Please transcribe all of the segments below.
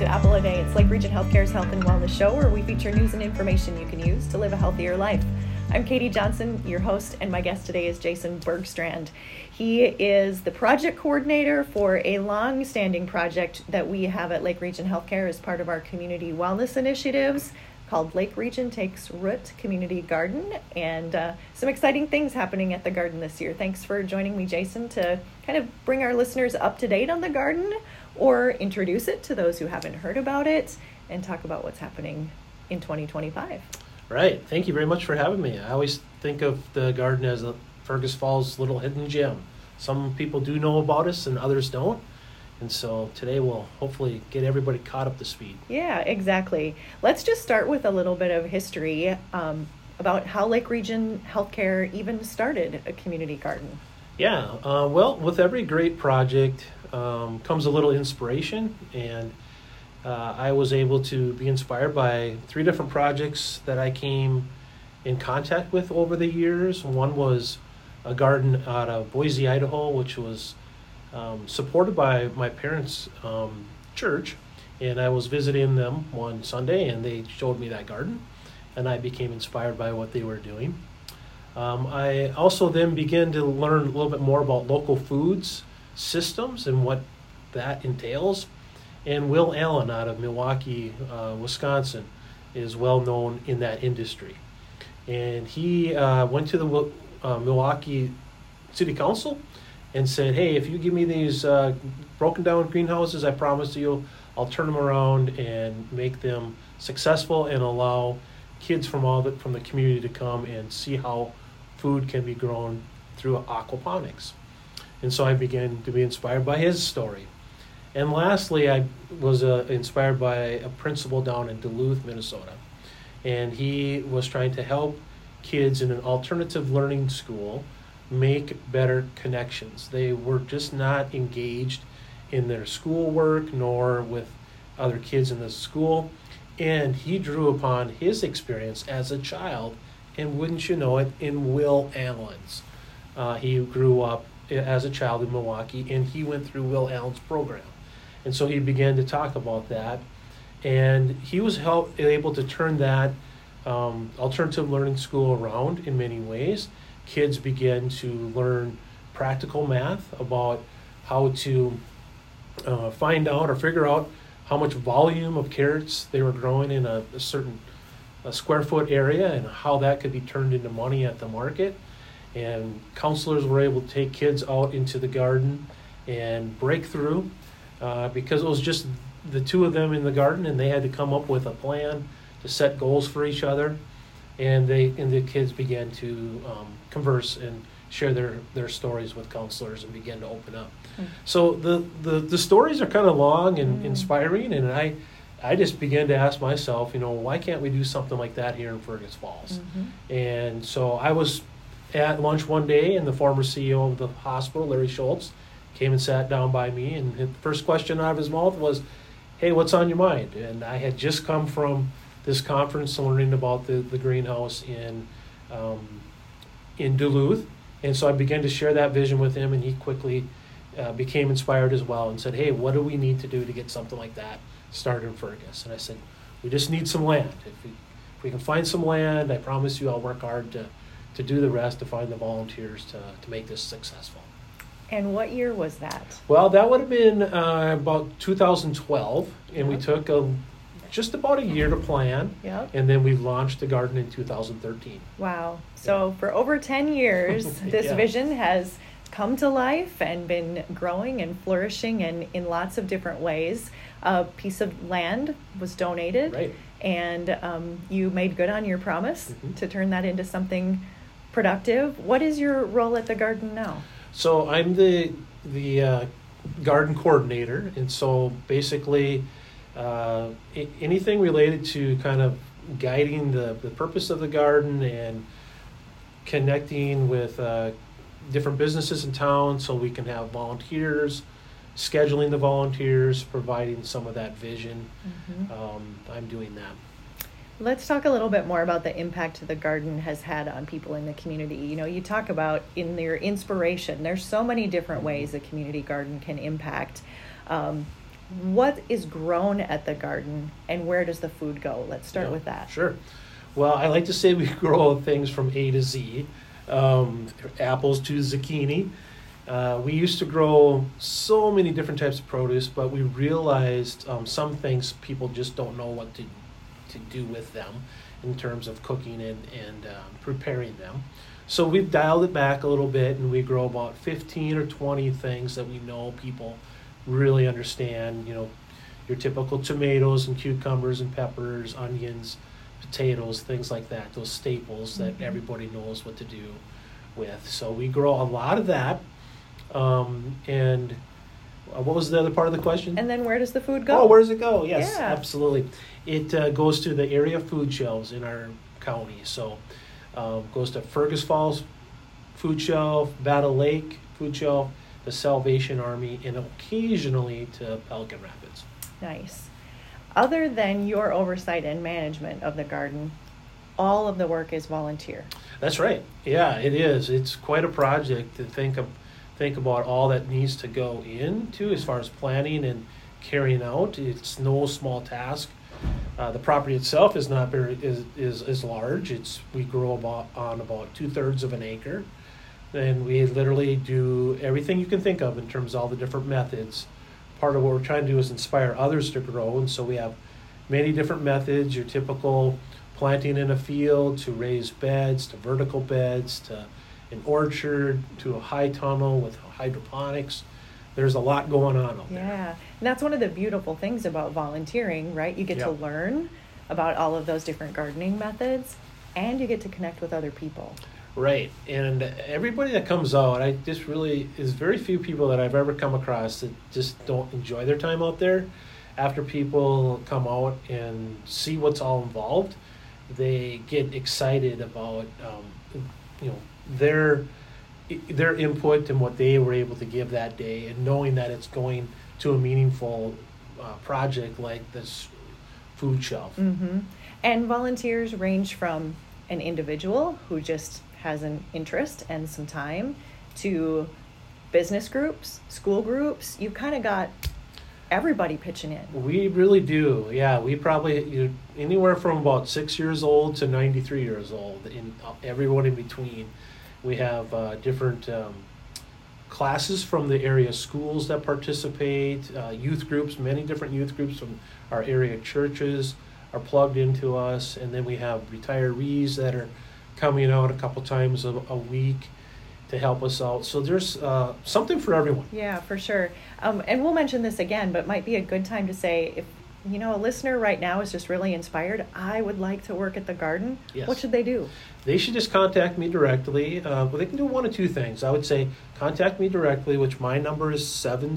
Apple a Day. It's Lake Region Healthcare's Health and Wellness Show, where we feature news and information you can use to live a healthier life. I'm Katie Johnson, your host, and my guest today is Jason Bergstrand. He is the project coordinator for a long-standing project that we have at Lake Region Healthcare as part of our community wellness initiatives called Lake Region Takes Root Community Garden, and some exciting things happening at the garden this year. Thanks for joining me, Jason, to kind of bring our listeners up to date on the garden or introduce it to those who haven't heard about it and talk about what's happening in 2025. Right. Thank you very much for having me. I always think of the garden as a Fergus Falls little hidden gem. Some people do know about us and others don't. And so today we'll hopefully get everybody caught up to speed. Yeah, exactly. Let's just start with a little bit of history about how Lake Region Healthcare even started a community garden. Yeah. Well, with every great project comes a little inspiration. And I was able to be inspired by 3 different projects that I came in contact with over the years. One was a garden out of Boise, Idaho, which was supported by my parents' church, and I was visiting them one Sunday, and they showed me that garden, and I became inspired by what they were doing. I also then began to learn a little bit more about local foods systems and what that entails. And Will Allen out of Milwaukee, Wisconsin, is well known in that industry. And he went to the Milwaukee City Council and said, hey, if you give me these broken down greenhouses, I promise you I'll turn them around and make them successful and allow kids from the community to come and see how food can be grown through aquaponics. And so I began to be inspired by his story. And lastly, I was inspired by a principal down in Duluth, Minnesota. And he was trying to help kids in an alternative learning school make better connections. They were just not engaged in their schoolwork nor with other kids in the school. And he drew upon his experience as a child, and wouldn't you know it, in Will Allen's. He grew up as a child in Milwaukee, and he went through Will Allen's program. And so he began to talk about that, and he was able to turn that alternative learning school around in many ways. Kids began to learn practical math about how to find out or figure out how much volume of carrots they were growing in a certain square foot area and how that could be turned into money at the market. And counselors were able to take kids out into the garden and break through because it was just the 2 of them in the garden, and they had to come up with a plan to set goals for each other. And the kids began to converse and share their stories with counselors and begin to open up. So the stories are kind of long and inspiring, and I just began to ask myself, why can't we do something like that here in Fergus Falls? And so I was at lunch one day, and the former CEO of the hospital, Larry Schultz, came and sat down by me, and the first question out of his mouth was, hey, what's on your mind? And I had just come from this conference learning about the greenhouse in Duluth, and so I began to share that vision with him, and he quickly became inspired as well and said, hey, what do we need to do to get something like that started in Fergus? And I said, we just need some land. If we can find some land, I promise you I'll work hard to do the rest, to find the volunteers to make this successful. And what year was that? Well, that would have been about 2012, and we took just about a year to plan, and then we launched the garden in 2013. Wow. So for over 10 years, this vision has come to life and been growing and flourishing in lots of different ways. A piece of land was donated, right, and you made good on your promise to turn that into something productive. What is your role at the garden now? So I'm the garden coordinator, and so basically anything related to kind of guiding the purpose of the garden and connecting with different businesses in town so we can have volunteers, scheduling the volunteers, providing some of that vision. I'm doing that. Let's talk a little bit more about the impact the garden has had on people in the community. You talk about in your inspiration, there's so many different ways a community garden can impact. what is grown at the garden and where does the food go? Let's start with that. Sure. Well, I like to say we grow things from A to Z, apples to zucchini. We used to grow so many different types of produce, but we realized some things people just don't know what to do with them in terms of cooking and preparing them. So we've dialed it back a little bit, and we grow about 15 or 20 things that we know people really understand. You know, your typical tomatoes and cucumbers and peppers, onions, potatoes, things like that, those staples that everybody knows what to do with. So we grow a lot of that. And what was the other part of the question? And then where does the food go? Oh, where does it go? Yes, Yeah. absolutely. It goes to the area food shelves in our county. So goes to Fergus Falls food shelf, Battle Lake food shelf, the Salvation Army, and occasionally to Pelican Rapids. Nice. Other than your oversight and management of the garden, all of the work is volunteer. That's right. Yeah, it is. It's quite a project to think about all that needs to go into as far as planning and carrying out. It's no small task. The property itself is not very is large. We grow about 2/3 of an acre, and we literally do everything you can think of in terms of all the different methods. Part of what we're trying to do is inspire others to grow, and so we have many different methods. Your typical planting in a field, to raised beds, to vertical beds, to an orchard, to a high tunnel with hydroponics. There's a lot going on out there. Yeah, and that's one of the beautiful things about volunteering, right? You get to learn about all of those different gardening methods, and you get to connect with other people. Right, and everybody that comes out, there's very few people that I've ever come across that just don't enjoy their time out there. After people come out and see what's all involved, they get excited about their input and what they were able to give that day, and knowing that it's going to a meaningful project like this food shelf. Mm-hmm. And volunteers range from an individual who just has an interest and some time to business groups, school groups. You've kind of got everybody pitching in. We really do. Yeah, we probably anywhere from about 6 years old to 93 years old, and everyone in between. We have different classes from the area schools that participate, youth groups, many different youth groups from our area churches are plugged into us, and then we have retirees that are coming out a couple times a week to help us out. So there's something for everyone. Yeah, for sure. And we'll mention this again, but might be a good time to say, if a listener right now is just really inspired, I would like to work at the garden. Yes. What should they do? They should just contact me directly. Well, they can do one of two things. I would say contact me directly, which my number is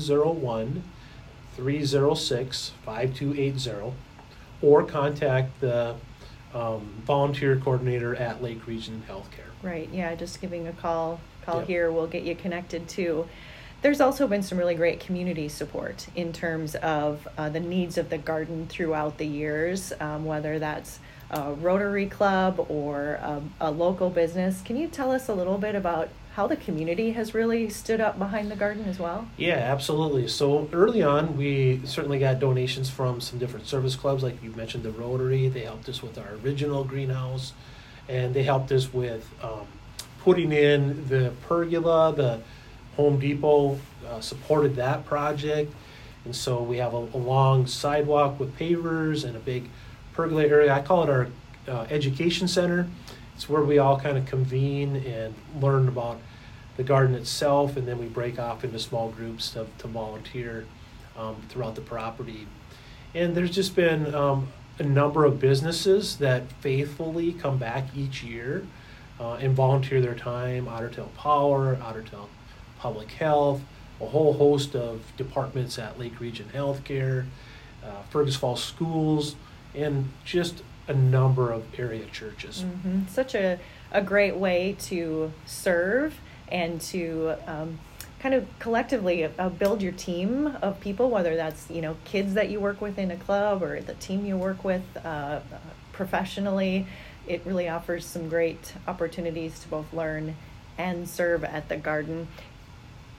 701-306-5280, or contact the volunteer coordinator at Lake Region Healthcare. Right, yeah, just giving a call Yep. here will get you connected too. There's also been some really great community support in terms of the needs of the garden throughout the years, whether that's a Rotary Club or a local business. Can you tell us a little bit about how the community has really stood up behind the garden as well? Yeah, absolutely. So early on, we certainly got donations from some different service clubs, like you mentioned, the Rotary. They helped us with our original greenhouse, and they helped us with putting in the pergola. The Home Depot supported that project, and so we have a long sidewalk with pavers and a big pergola area. I call it our education center. It's where we all kind of convene and learn about the garden itself, and then we break off into small groups to volunteer throughout the property. And there's just been a number of businesses that faithfully come back each year and volunteer their time. Otter Tail Power, Otter Tail Public Health, a whole host of departments at Lake Region Healthcare, Fergus Falls Schools, and just a number of area churches. Mm-hmm. Such a great way to serve and to kind of collectively build your team of people, whether that's kids that you work with in a club or the team you work with professionally. It really offers some great opportunities to both learn and serve at the garden.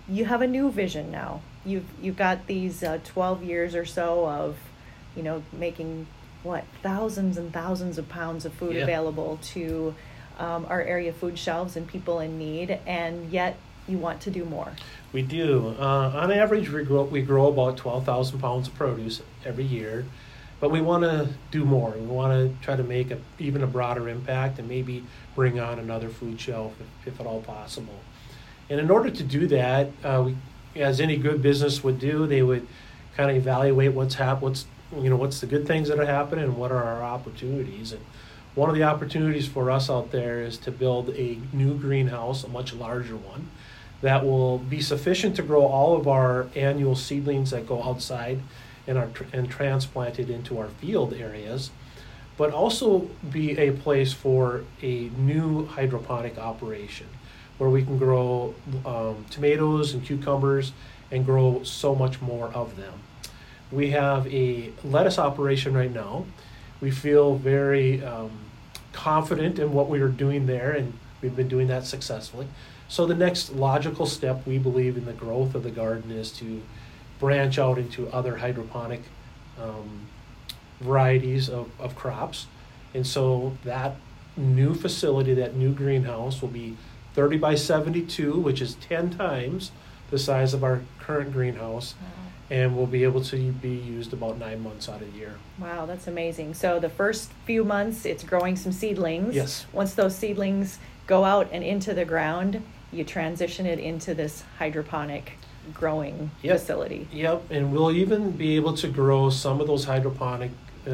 you have a new vision now. You've got these 12 years or so of, making thousands and thousands of pounds of food available to our area food shelves and people in need, and yet you want to do more. We do. On average, we grow about 12,000 pounds of produce every year, but we want to do more. We want to try to make even a broader impact and maybe bring on another food shelf if at all possible. And in order to do that, as any good business would do, they would kind of evaluate what's the good things that are happening and what are our opportunities. And one of the opportunities for us out there is to build a new greenhouse, a much larger one, that will be sufficient to grow all of our annual seedlings that go outside and transplanted into our field areas, but also be a place for a new hydroponic operation where we can grow tomatoes and cucumbers and grow so much more of them. We have a lettuce operation right now. We feel very confident in what we are doing there, and we've been doing that successfully. So the next logical step, we believe, in the growth of the garden is to branch out into other hydroponic varieties of crops. And so that new facility, that new greenhouse, will be 30 by 72, which is 10 times the size of our current greenhouse. Wow. And will be able to be used about 9 months out of the year. Wow, that's amazing. So the first few months, it's growing some seedlings. Yes. Once those seedlings go out and into the ground, you transition it into this hydroponic growing facility. Yep, and we'll even be able to grow some of those hydroponic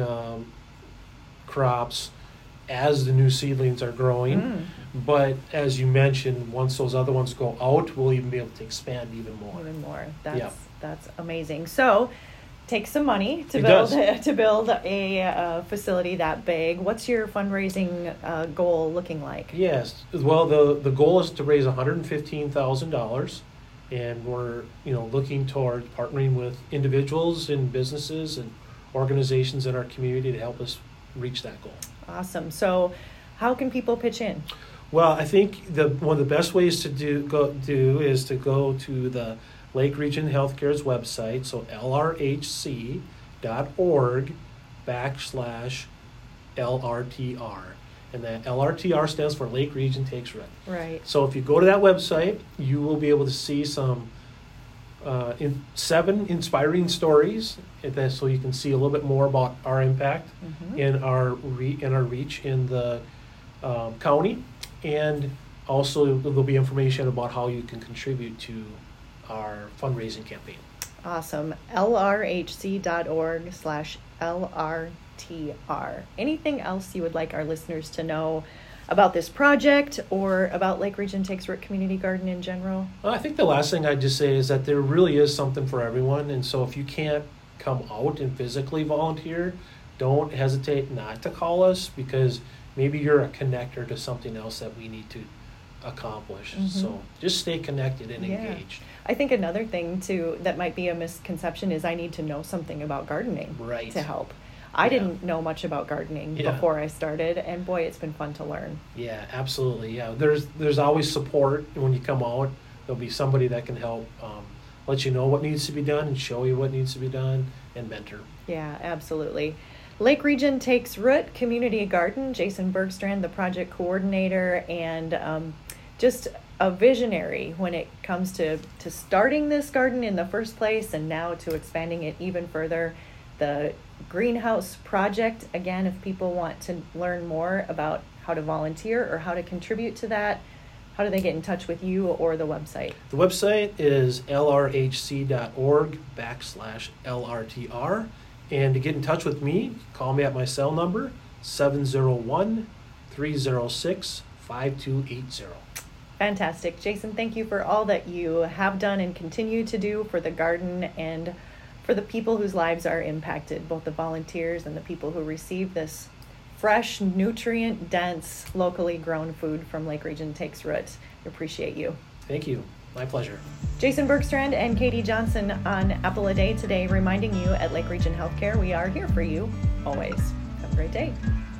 crops as the new seedlings are growing. But as you mentioned, once those other ones go out, we'll even be able to expand even more. That's amazing. So, take some money to build a facility that big. What's your fundraising goal looking like? Yes. Well, the goal is to raise $115,000, and we're looking toward partnering with individuals and businesses and organizations in our community to help us reach that goal. Awesome. So, how can people pitch in? Well, I think one of the best ways to do is to go to the Lake Region Healthcare's website, so lrhc.org/LRTR. And that LRTR stands for Lake Region Takes Root. Right. So if you go to that website, you will be able to see some 7 inspiring stories, so you can see a little bit more about our impact and our reach in the county. And also there'll be information about how you can contribute to our fundraising campaign. Awesome. lrhc.org/LRTR. Anything else you would like our listeners to know about this project or about Lake Region Takes Root Community Garden in general? Well, I think the last thing I'd just say is that there really is something for everyone. And so if you can't come out and physically volunteer, don't hesitate not to call us, because maybe you're a connector to something else that we need to accomplish. So just stay connected and engaged. I think another thing too that might be a misconception is I need to know something about gardening to help. I didn't know much about gardening before I started, and boy, it's been fun to learn. Yeah, absolutely. Yeah, there's always support when you come out. There'll be somebody that can help let you know what needs to be done and show you what needs to be done and mentor. Yeah, absolutely. Lake Region Takes Root Community Garden, Jason Bergstrand, the project coordinator, and just a visionary when it comes to starting this garden in the first place and now to expanding it even further. The greenhouse project, again, if people want to learn more about how to volunteer or how to contribute to that, how do they get in touch with you or the website? The website is lrhc.org/LRTR. And to get in touch with me, call me at my cell number, 701-306-5280. Fantastic. Jason, thank you for all that you have done and continue to do for the garden and for the people whose lives are impacted, both the volunteers and the people who receive this fresh, nutrient-dense, locally grown food from Lake Region Takes Root. I appreciate you. Thank you. My pleasure. Jason Bergstrand and Katie Johnson on Apple a Day today, reminding you at Lake Region Healthcare, we are here for you always. Have a great day.